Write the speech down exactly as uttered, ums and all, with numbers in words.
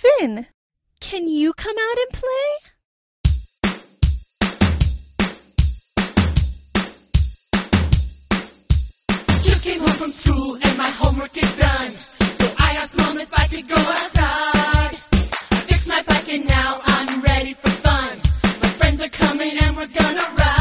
Finn, can you come out and play? Just came home from school and my homework is done. So I asked Mom if I could go outside. I fixed my bike and now I'm ready for fun. My friends are coming and we're gonna ride.